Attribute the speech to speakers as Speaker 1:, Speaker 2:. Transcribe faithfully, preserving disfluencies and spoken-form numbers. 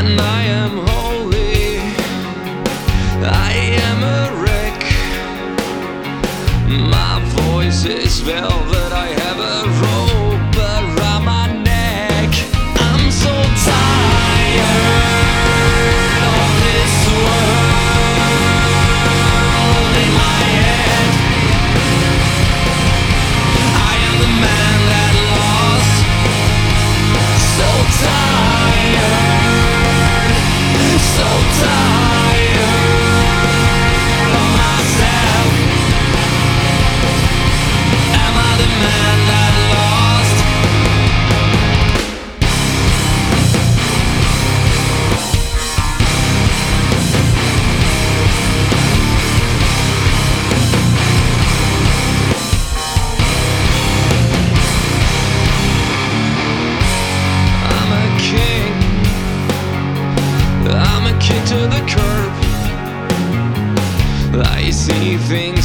Speaker 1: and I am holy. I am a wreck. My voice is velvet. I have a rope around my neck. I'm so tired of this world in my head. I am the man that lost. So tired, so tired of myself. Am I the man that lost? I'm a king. I'm a king to the curb. I see things